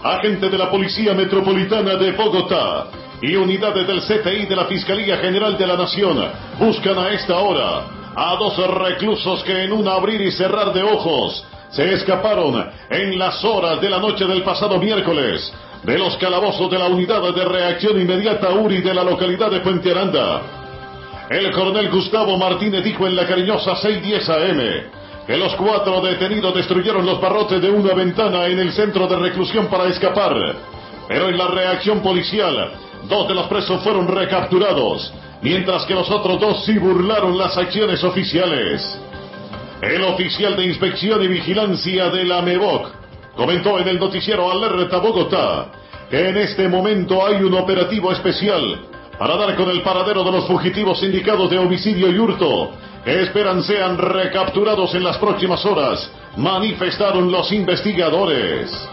agente de la Policía Metropolitana de Bogotá y unidades del CTI de la Fiscalía General de la Nación buscan a esta hora a 2 reclusos que en un abrir y cerrar de ojos se escaparon en las horas de la noche del pasado miércoles de los calabozos de la Unidad de Reacción Inmediata URI de la localidad de Puente Aranda. El coronel Gustavo Martínez dijo en la cariñosa 6:10 AM que los 4 detenidos destruyeron los barrotes de una ventana en el centro de reclusión para escapar, pero en la reacción policial 2 de los presos fueron recapturados, mientras que los otros 2 sí burlaron las acciones oficiales. El oficial de Inspección y Vigilancia de la MEVOC comentó en el noticiero Alerta Bogotá que en este momento hay un operativo especial para dar con el paradero de los fugitivos indicados de homicidio y hurto, que esperan sean recapturados en las próximas horas, manifestaron los investigadores.